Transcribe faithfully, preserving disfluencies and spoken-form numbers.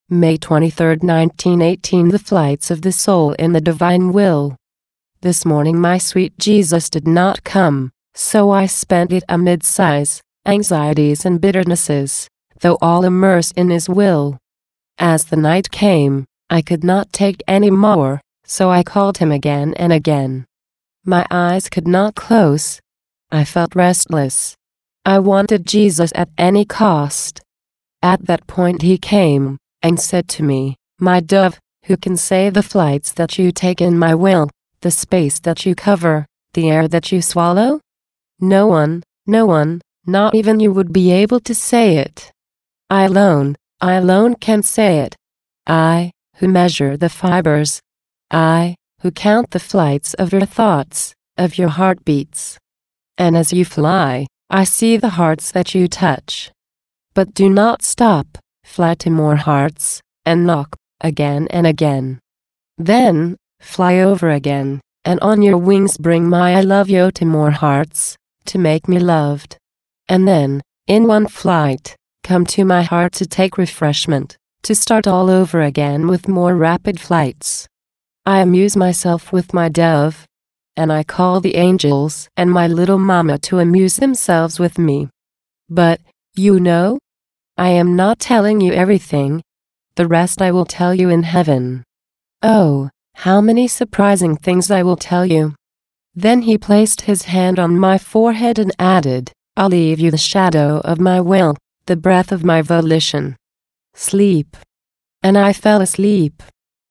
May twenty-third, nineteen eighteen. The flights of the soul in the divine will. This morning my sweet Jesus did not come, so I spent it amid sighs, anxieties and bitternesses, though all immersed in his will. As the night came, I could not take any more, so I called him again and again. My eyes could not close. I felt restless. I wanted Jesus at any cost. At that point he came, and said to me, "My dove, who can say the flights that you take in my will, the space that you cover, the air that you swallow? No one, no one, not even you would be able to say it. I alone, I alone can say it. I, who measure the fibers. I, who count the flights of your thoughts, of your heartbeats. And as you fly, I see the hearts that you touch. But do not stop, fly to more hearts, and knock, again and again. Then, fly over again, and on your wings bring my I love you to more hearts, to make me loved. And then, in one flight, come to my heart to take refreshment, to start all over again with more rapid flights. I amuse myself with my dove, and I call the angels and my little mama to amuse themselves with me. But, you know, I am not telling you everything. The rest I will tell you in heaven. Oh, how many surprising things I will tell you." Then he placed his hand on my forehead and added, "I'll leave you the shadow of my will, the breath of my volition. Sleep." And I fell asleep.